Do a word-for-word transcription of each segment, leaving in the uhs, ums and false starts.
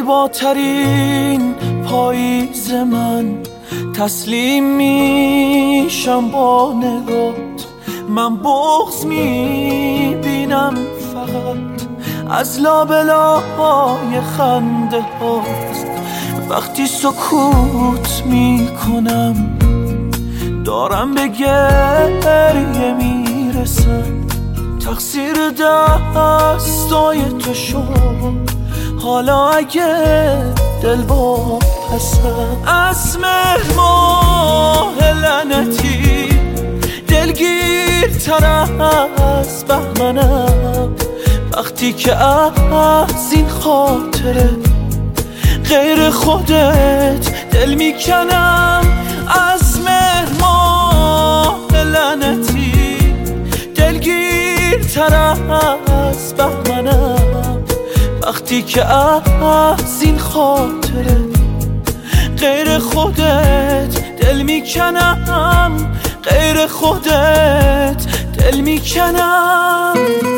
زیباترین پاییز من، تسلیم میشم با نگات. من بغض میبینم فقط از لابلای خنده هاست. وقتی سکوت میکنم دارم به گریه میرسم. تقصیر دستای تو شد، حالا اگه دل با پسم. از مهر ماه لعنتی دلگیرتر از بهمنم. وقتی که از این خاطره غیر خودت دل میکنم. از مهر ماه لعنتی دلگیرتر از بهمنم. وقتی که از این خاطره غیر خودت دل میکنم، غیر خودت دل میکنم.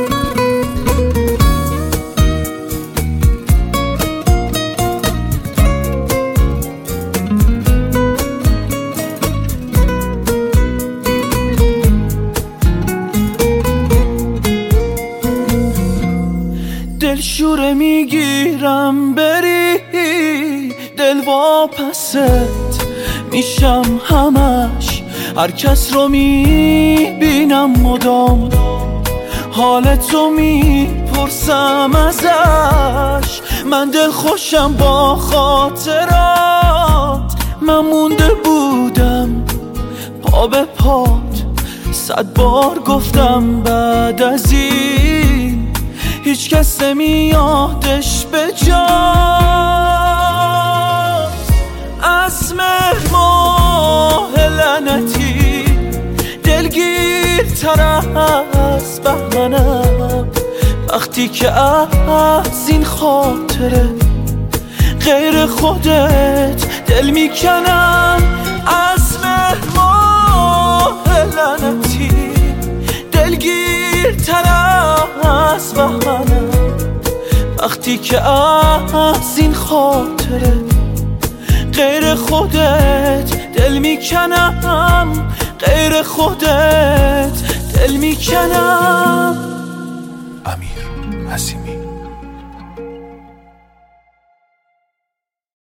دلشوره میگیرم بری، دل واپست میشم همش. هر کس رو میبینم مدام، حالتو میپرسم ازش. من دل خوشم با خاطرات، من مونده بودم پا به پات. صد بار گفتم بعد از این هیچ کس نمیادش به جا. از مهر ماه لعنتی دلگیرتر از بهمنم. وقتی که از این خاطره غیر خودت دل میکنم. از مهر ماه لعنتی دلگیرتر از بهمنم. وقتی که از این خاطره غیر خودت دل میکنم، غیر خودت دل میکنم.